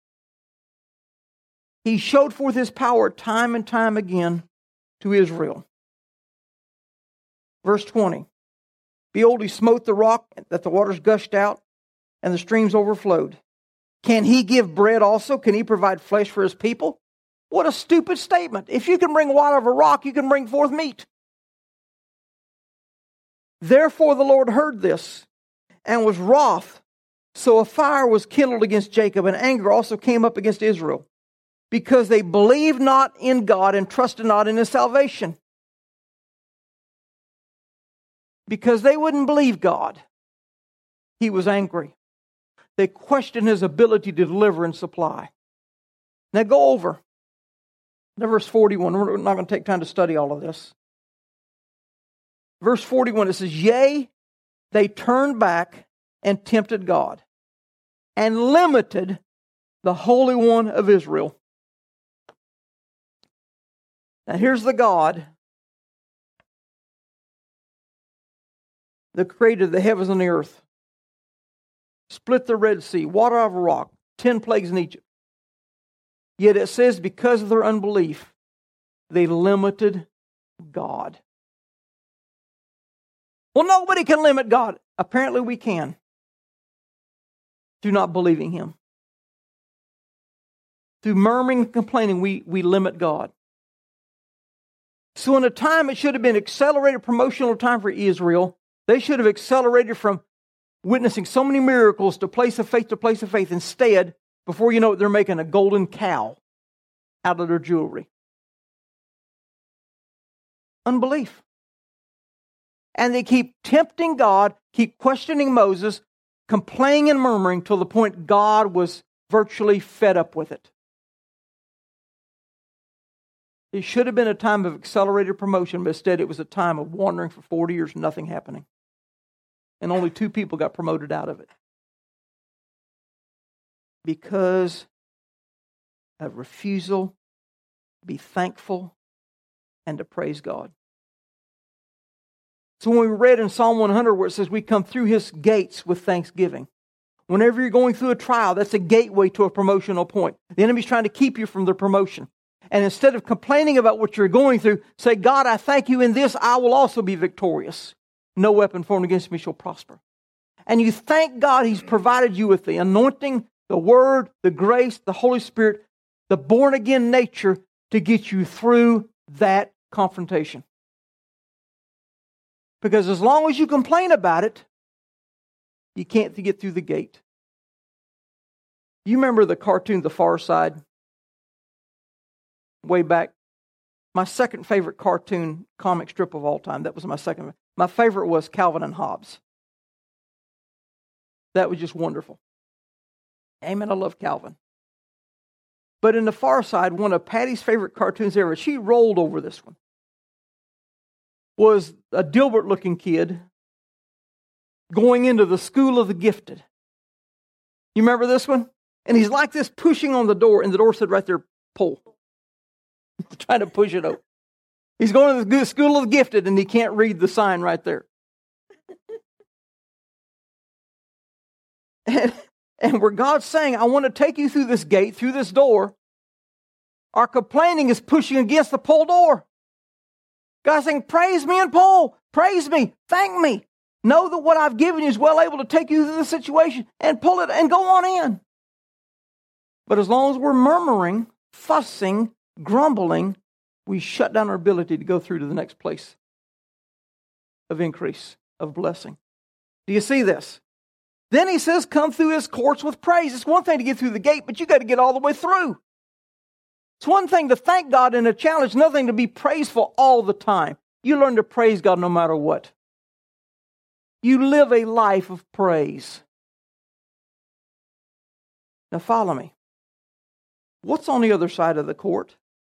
S1: He showed forth His power time and time again to Israel. Verse twenty. Behold, He smote the rock that the waters gushed out and the streams overflowed. Can He give bread also? Can He provide flesh for His people? What a stupid statement. If you can bring water of a rock, you can bring forth meat. Therefore the Lord heard this and was wroth. So a fire was kindled against Jacob, and anger also came up against Israel, because they believed not in God and trusted not in His salvation. Because they wouldn't believe God, He was angry. They questioned His ability to deliver and supply. Now go over to verse forty-one. We're not going to take time to study all of this. Verse forty-one, it says, yea, they turned back and tempted God and limited the Holy One of Israel. Now here's the God that created the heavens and the earth, split the Red Sea, water out of a rock, ten plagues in Egypt. Yet it says because of their unbelief, they limited God. Well, nobody can limit God. Apparently we can. Through not believing Him. Through murmuring and complaining, we, we limit God. So in a time it should have been accelerated promotional time for Israel, they should have accelerated from witnessing so many miracles to place of faith to place of faith. Instead, before you know it, they're making a golden cow out of their jewelry. Unbelief. And they keep tempting God, keep questioning Moses, complaining and murmuring till the point God was virtually fed up with it. It should have been a time of accelerated promotion, but instead it was a time of wandering for forty years, nothing happening. And only two people got promoted out of it. Because of refusal to be thankful and to praise God. So when we read in Psalm one hundred where it says we come through His gates with thanksgiving. Whenever you're going through a trial, that's a gateway to a promotional point. The enemy's trying to keep you from the promotion. And instead of complaining about what you're going through, say, God, I thank you in this, I will also be victorious. No weapon formed against me shall prosper. And you thank God He's provided you with the anointing, the Word, the grace, the Holy Spirit, the born-again nature to get you through that confrontation. Because as long as you complain about it, you can't get through the gate. You remember the cartoon The Far Side? Way back. My second favorite cartoon comic strip of all time. That was my second. My favorite was Calvin and Hobbes. That was just wonderful. Amen. I love Calvin. But in The Far Side, one of Patty's favorite cartoons ever, she rolled over this one, was a Dilbert-looking kid going into the school of the gifted. You remember this one? And he's like this, pushing on the door, and the door said right there, pull. Trying to push it open. He's going to the school of the gifted, and he can't read the sign right there. And, and where God's saying, I want to take you through this gate, through this door, our complaining is pushing against the pull door. God's saying, praise me and pull. Praise me. Thank me. Know that what I've given you is well able to take you through the situation and pull it and go on in. But as long as we're murmuring, fussing, grumbling, we shut down our ability to go through to the next place of increase, of blessing. Do you see this? Then he says, come through His courts with praise. It's one thing to get through the gate, but you got to get all the way through. It's one thing to thank God in a challenge, another thing to be praiseful all the time. You learn to praise God no matter what. You live a life of praise. Now follow me. What's on the other side of the court?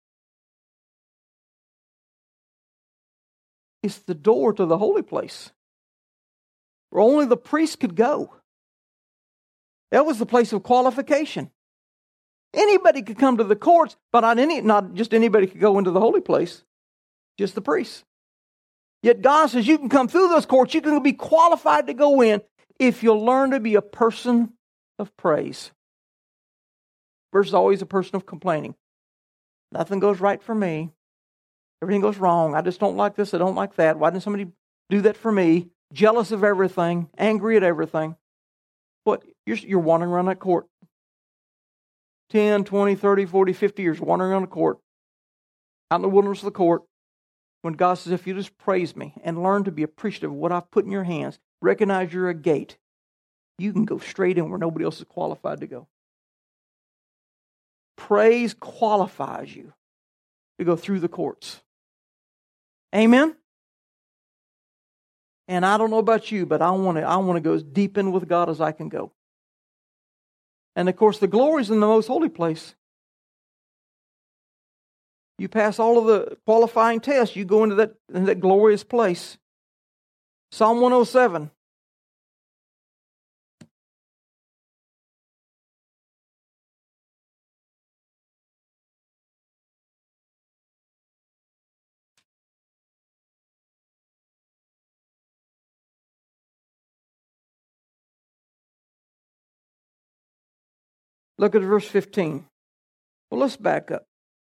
S1: It's the door to the holy place, where only the priest could go. That was the place of qualification. Anybody could come to the courts, but not any, not just anybody could go into the holy place. Just the priests. Yet God says you can come through those courts. You can be qualified to go in if you'll learn to be a person of praise. Versus always a person of complaining. Nothing goes right for me. Everything goes wrong. I just don't like this. I don't like that. Why didn't somebody do that for me? Jealous of everything. Angry at everything. What? You're, you're wandering around that court. ten, twenty, thirty, forty, fifty years wandering around the court. Out in the wilderness of the court. When God says, if you just praise me and learn to be appreciative of what I've put in your hands, recognize you're a gate, you can go straight in where nobody else is qualified to go. Praise qualifies you to go through the courts. Amen? And I don't know about you, but I want to I want to go as deep in with God as I can go. And of course, the glory is in the most holy place. You pass all of the qualifying tests, you go into that, into that glorious place. Psalm one oh seven. Look at verse fifteen. Well, let's back up.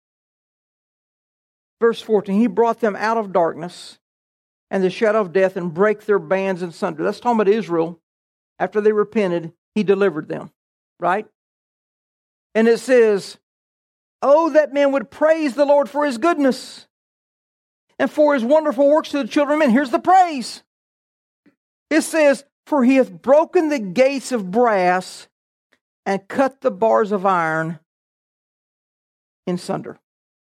S1: Verse fourteen, He brought them out of darkness and the shadow of death and break their bands in sunder. That's talking about Israel. After they repented, He delivered them. Right? And it says, oh, that men would praise the Lord for His goodness and for His wonderful works to the children of men. Here's the praise. It says, for He hath broken the gates of brass and cut the bars of iron in sunder.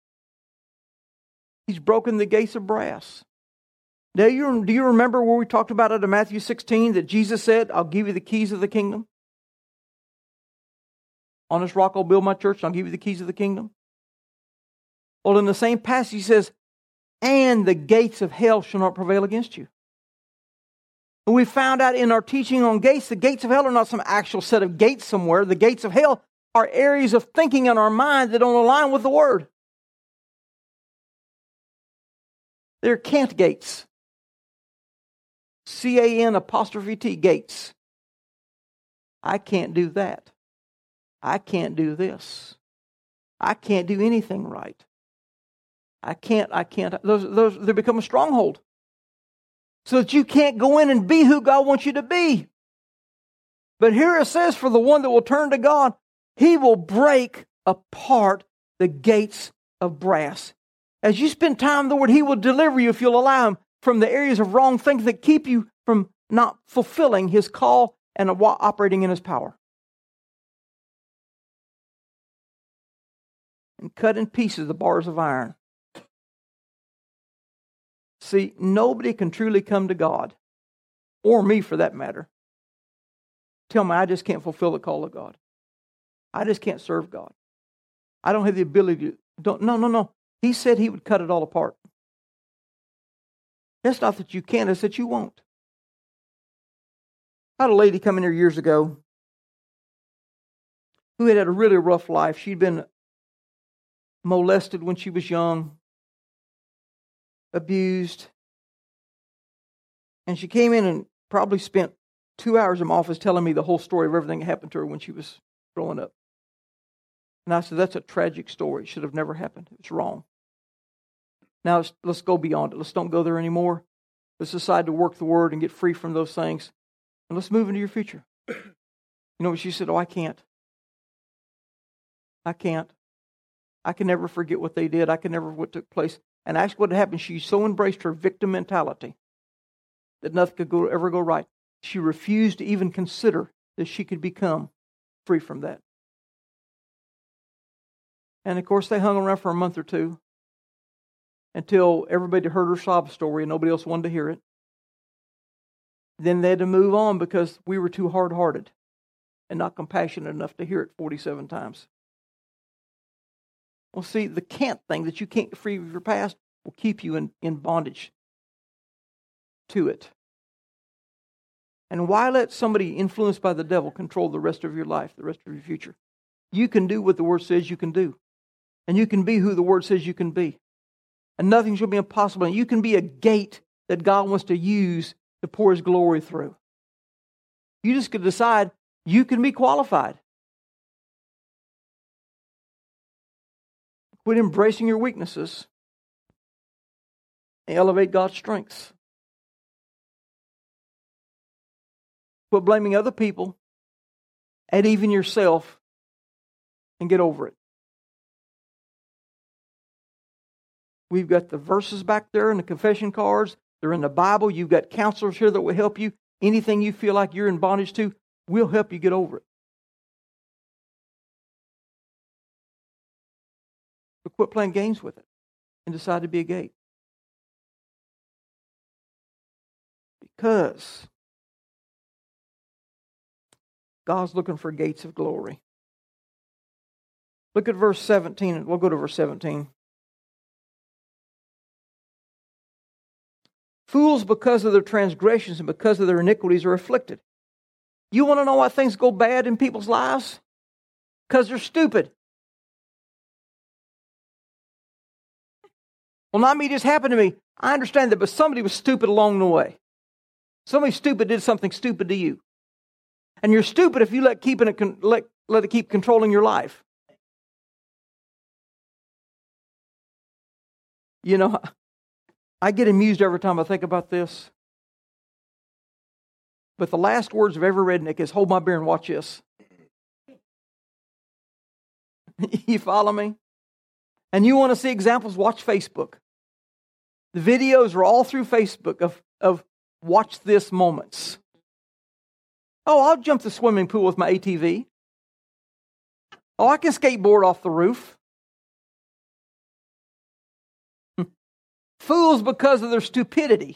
S1: He's broken the gates of brass. Now, you, do you remember where we talked about it in Matthew sixteen that Jesus said, I'll give you the keys of the kingdom? On this rock I'll build my church and I'll give you the keys of the kingdom. Well, in the same passage He says, and the gates of hell shall not prevail against you. And we found out in our teaching on gates, the gates of hell are not some actual set of gates somewhere. The gates of hell are areas of thinking in our mind that don't align with the Word. They're can't gates. C A N apostrophe T, gates. I can't do that. I can't do this. I can't do anything right. I can't, I can't. Those, those, they become a stronghold. So that you can't go in and be who God wants you to be. But here it says, for the one that will turn to God, He will break apart the gates of brass. As you spend time in the Word, He will deliver you, if you'll allow Him, from the areas of wrong thinking that keep you from not fulfilling His call and operating in His power. And cut in pieces the bars of iron. See, nobody can truly come to God, or me for that matter, tell me I just can't fulfill the call of God. I just can't serve God. I don't have the ability to. Don't, no, no, no. He said He would cut it all apart. It's not that you can't, it's that you won't. I had a lady come in here years ago who had had a really rough life. She'd been molested when she was young, abused. And she came in and probably spent two hours in my office telling me the whole story of everything that happened to her when she was growing up. And I said, that's a tragic story. It should have never happened. It's wrong. Now let's, let's go beyond it. Let's don't go there anymore. Let's decide to work the Word and get free from those things. And let's move into your future. You know what she said? Oh, I can't. I can't. I can never forget what they did. I can never what took place. And actually what happened, she so embraced her victim mentality that nothing could go, ever go right. She refused to even consider that she could become free from that. And of course, they hung around for a month or two until everybody heard her sob story and nobody else wanted to hear it. Then they had to move on because we were too hard-hearted and not compassionate enough to hear it forty-seven times. Well, see, the can't thing, that you can't get free of your past, will keep you in, in bondage to it. And why let somebody influenced by the devil control the rest of your life, the rest of your future? You can do what the Word says you can do. And you can be who the Word says you can be. And nothing shall be impossible. And you can be a gate that God wants to use to pour His glory through. You just could decide you can be qualified. Quit embracing your weaknesses and elevate God's strengths. Quit blaming other people and even yourself and get over it. We've got the verses back there and the confession cards. They're in the Bible. You've got counselors here that will help you. Anything you feel like you're in bondage to, we'll help you get over it. But quit playing games with it and decide to be a gate. Because God's looking for gates of glory. Look at verse seventeen, and we'll go to verse seventeen. Fools, because of their transgressions and because of their iniquities, are afflicted. You want to know why things go bad in people's lives? Because they're stupid. Well, not me, just happened to me. I understand that, but somebody was stupid along the way. Somebody stupid did something stupid to you. And you're stupid if you let keeping it let let it keep controlling your life. You know, I get amused every time I think about this. But the last words of every redneck is, hold my beer and watch this. You follow me? And you want to see examples? Watch Facebook. The videos are all through Facebook of, of watch this moments. Oh, I'll jump the swimming pool with my A T V. Oh, I can skateboard off the roof. Fools, because of their stupidity,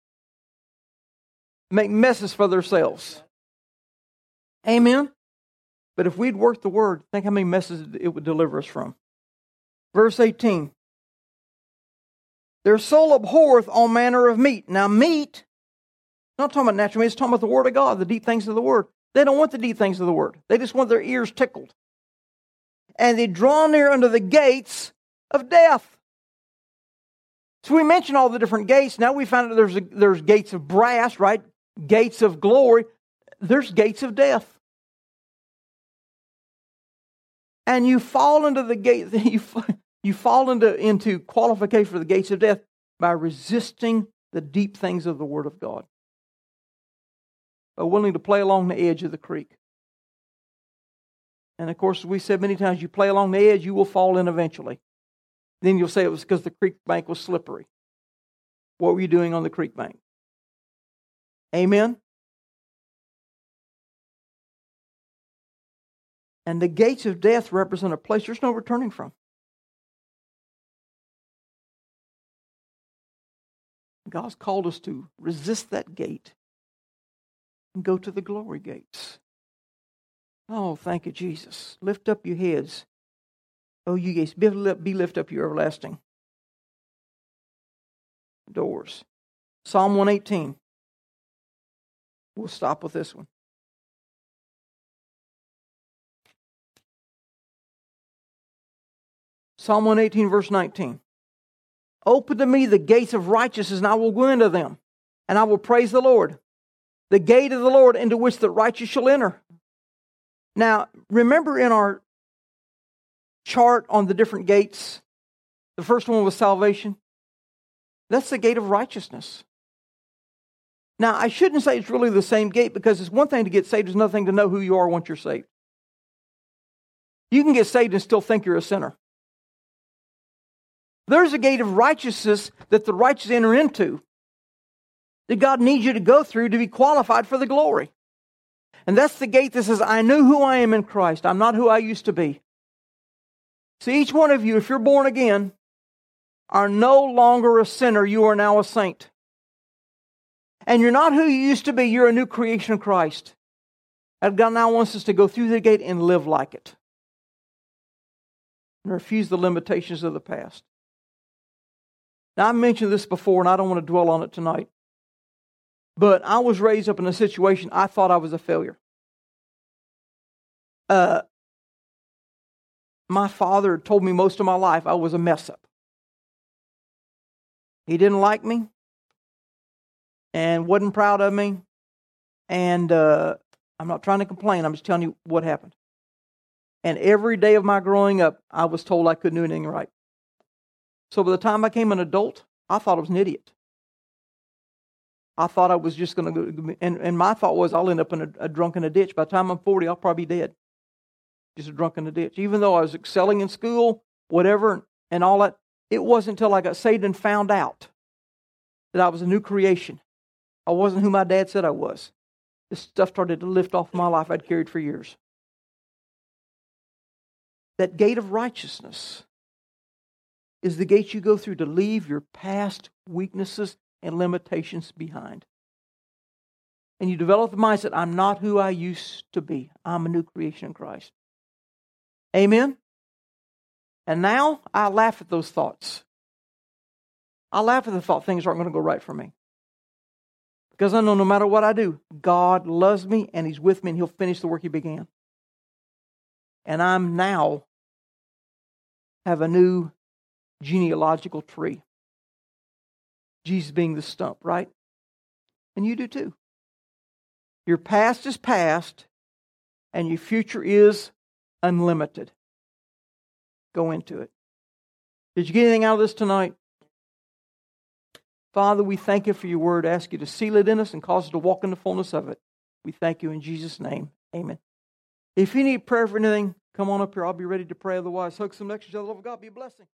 S1: make messes for themselves. Amen? But if we'd worked the word, think how many messes it would deliver us from. Verse eighteen. Their soul abhorreth all manner of meat. Now meat, not talking about natural meat, it's talking about the Word of God, the deep things of the Word. They don't want the deep things of the Word. They just want their ears tickled. And they draw near unto the gates of death. So we mentioned all the different gates. Now we found out there's a, there's gates of brass, right? Gates of glory. There's gates of death. And you fall into the gate. You, you fall into, into qualification for the gates of death by resisting the deep things of the Word of God. By willing to play along the edge of the creek. And of course, as we said many times, you play along the edge, you will fall in eventually. Then you'll say it was because the creek bank was slippery. What were you doing on the creek bank? Amen? And the gates of death represent a place there's no returning from. God's called us to resist that gate and go to the glory gates. Oh, thank you, Jesus. Lift up your heads. Oh, you gates, be lift up your everlasting doors. Psalm one eighteen. We'll stop with this one. Psalm one eighteen, verse nineteen. Open to me the gates of righteousness, and I will go into them, and I will praise the Lord. The gate of the Lord into which the righteous shall enter. Now, remember in our chart on the different gates, the first one was salvation. That's the gate of righteousness. Now, I shouldn't say it's really the same gate, because it's one thing to get saved, it's another thing to know who you are once you're saved. You can get saved and still think you're a sinner. There's a gate of righteousness that the righteous enter into, that God needs you to go through to be qualified for the glory. And that's the gate that says, I knew who I am in Christ. I'm not who I used to be. See, each one of you, if you're born again, are no longer a sinner. You are now a saint. And you're not who you used to be. You're a new creation of Christ. And God now wants us to go through the gate and live like it. And refuse the limitations of the past. Now, I mentioned this before, and I don't want to dwell on it tonight. But I was raised up in a situation I thought I was a failure. Uh, my father told me most of my life I was a mess up. He didn't like me and wasn't proud of me. And uh, I'm not trying to complain. I'm just telling you what happened. And every day of my growing up, I was told I couldn't do anything right. So by the time I became an adult, I thought I was an idiot. I thought I was just going to go, and, and my thought was I'll end up in a, a drunk in a ditch. By the time I'm forty, I'll probably be dead. Just a drunk in a ditch. Even though I was excelling in school, whatever, and all that, it wasn't until I got saved and found out that I was a new creation. I wasn't who my dad said I was. This stuff started to lift off my life I'd carried for years. That gate of righteousness is the gate you go through to leave your past weaknesses and limitations behind. And you develop the mindset, I'm not who I used to be. I'm a new creation in Christ. Amen? And now I laugh at those thoughts. I laugh at the thought things aren't going to go right for me. Because I know no matter what I do, God loves me and He's with me and He'll finish the work He began. And I'm now have a new genealogical tree. Jesus being the stump, right? And you do too. Your past is past, and your future is unlimited. Go into it. Did you get anything out of this tonight? Father, we thank you for your word. I ask you to seal it in us and cause us to walk in the fullness of it. We thank you in Jesus' name. Amen. If you need prayer for anything, come on up here. I'll be ready to pray. Otherwise, hug some next to each other. Love of God. Be a blessing.